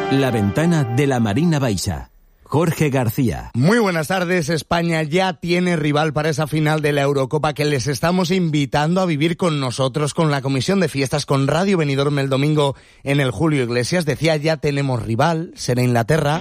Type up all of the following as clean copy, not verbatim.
La ventana de la Marina Baixa. Jorge García. Muy buenas tardes. España ya tiene rival para esa final de la Eurocopa que les estamos invitando a vivir con nosotros, con la Comisión de Fiestas, con Radio Benidorm el domingo en el Julio Iglesias. Decía, ya tenemos rival, será Inglaterra.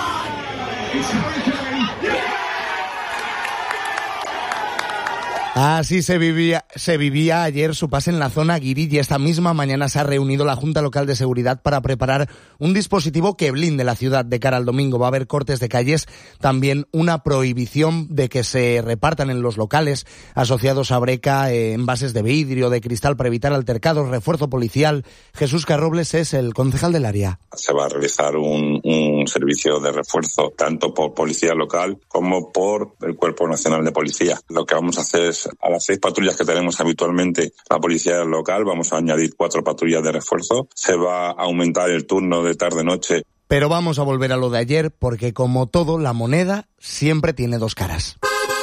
Así se vivía ayer su pase en la zona Guirí y esta misma mañana se ha reunido la Junta Local de Seguridad para preparar un dispositivo que blinde la ciudad de cara al domingo. Va a haber cortes de calles, también una prohibición de que se repartan en los locales asociados a breca envases de vidrio, de cristal para evitar altercados, refuerzo policial. Jesús Carrobles es el concejal del área. Se va a realizar un servicio de refuerzo tanto por policía local como por el Cuerpo Nacional de Policía. Lo que vamos a hacer es, a las 6 patrullas que tenemos habitualmente la policía local, vamos a añadir 4 patrullas de refuerzo. Se va a aumentar el turno de tarde-noche. Pero vamos a volver a lo de ayer, porque como todo, la moneda siempre tiene dos caras.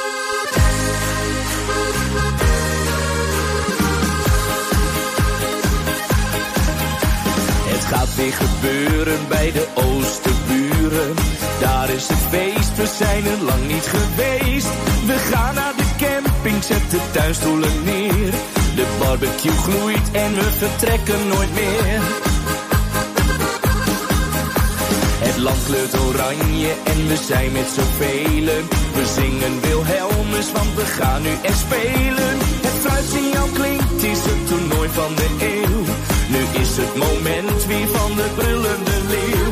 Het gaat weer gebeuren bij de Oosterburen. Daar is het feest, we zijn er lang niet geweest. We gaan naar de camping, zet de tuinstoelen neer. De barbecue gloeit en we vertrekken nooit meer. Het land kleurt oranje en we zijn met zoveel. We zingen Wilhelmus, want we gaan nu echt spelen. Het fluitsignaal klinkt, is het toernooi van de eeuw. Nu is het moment weer van de brullende leeuw.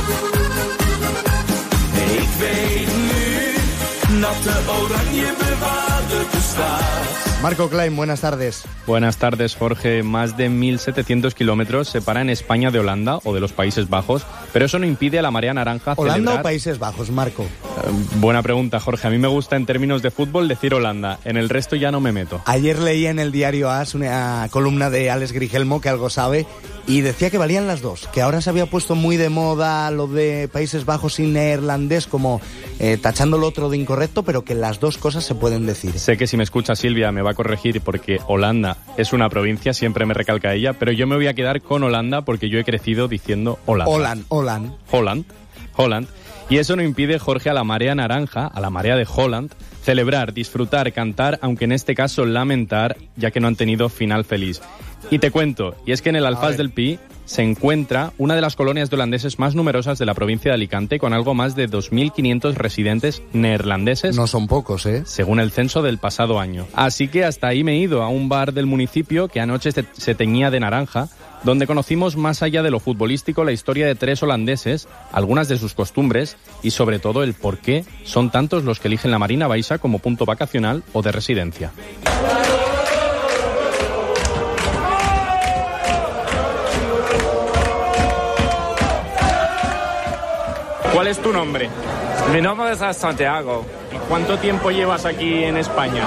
Ik weet nu dat de oranje bewaarde bestaat. Marco Klein, buenas tardes. Buenas tardes, Jorge. Más de 1.700 kilómetros separan España de Holanda o de los Países Bajos, pero eso no impide a la Marea Naranja ¿Holanda celebrar... o Países Bajos, Marco? Buena pregunta, Jorge. A mí me gusta en términos de fútbol decir Holanda. En el resto ya no me meto. Ayer leía en el diario AS una columna de Alex Grigelmo, que algo sabe, y decía que valían las dos, que ahora se había puesto muy de moda lo de Países Bajos y neerlandés, como tachando lo otro de incorrecto, pero que las dos cosas se pueden decir. Sé que si me escucha Silvia me va a corregir porque Holanda es una provincia, siempre me recalca ella, pero yo me voy a quedar con Holanda porque yo he crecido diciendo Holanda. Holland. Y eso no impide, Jorge, a la Marea Naranja, a la Marea de Holland, celebrar, disfrutar, cantar, aunque en este caso lamentar, ya que no han tenido final feliz. Y te cuento, y es que en el Alfaz del Pi se encuentra una de las colonias de holandeses más numerosas de la provincia de Alicante, con algo más de 2.500 residentes neerlandeses. No son pocos, ¿eh? Según el censo del pasado año. Así que hasta ahí me he ido, a un bar del municipio que anoche se teñía de naranja, donde conocimos más allá de lo futbolístico la historia de 3 holandeses, algunas de sus costumbres y sobre todo el por qué son tantos los que eligen la Marina Baixa como punto vacacional o de residencia. ¿Cuál es tu nombre? Mi nombre es Santiago. ¿Y cuánto tiempo llevas aquí en España?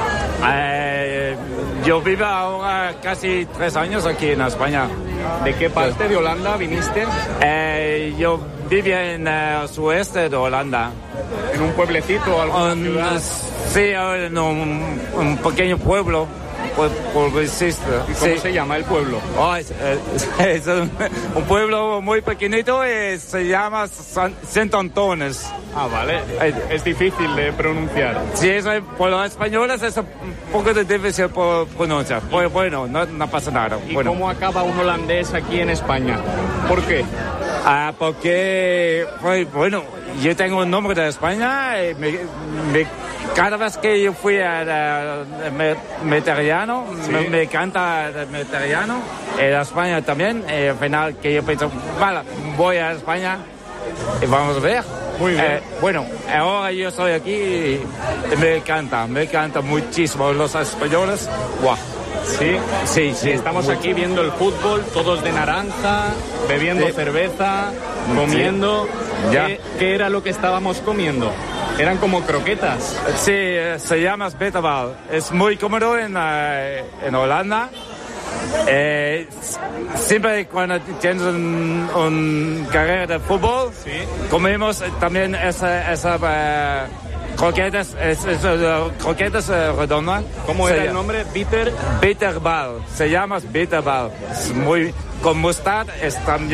Yo vivo ahora casi 3 años aquí en España. ¿De qué parte de Holanda viniste? Yo vivía en el sueste de Holanda. ¿En un pueblecito o alguna ciudad? Sí, en un pequeño pueblo. ¿Y cómo se llama el pueblo? Es un pueblo muy pequeñito y se llama Sant Antonis. Ah, vale. Es difícil de pronunciar. Sí, por los españoles es un poco difícil por pronunciar. Bueno, no pasa nada. ¿Y cómo acaba un holandés aquí en España? ¿Por qué? Porque, bueno, yo tengo un nombre de España y cada vez que yo fui al Mediterráneo, ¿sí? me encanta el Mediterráneo, en España también, y al final que yo pienso, vale, voy a España y vamos a ver. Muy bien. Bueno, ahora yo estoy aquí y me encanta muchísimo los españoles. ¡Guau! Sí. Estamos aquí viendo el fútbol, todos de naranja, bebiendo cerveza, comiendo. Sí. ¿Qué era lo que estábamos comiendo? Eran como croquetas. Sí, se llama bitterbal. Es muy cómodo en Holanda. Siempre cuando tienes un carrera de fútbol, ¿sí? Comemos también esa croquetas, croquetas redondas. ¿Cómo era el nombre? Bitterbal. Se llama bitterbal. Es muy con mostarda, es también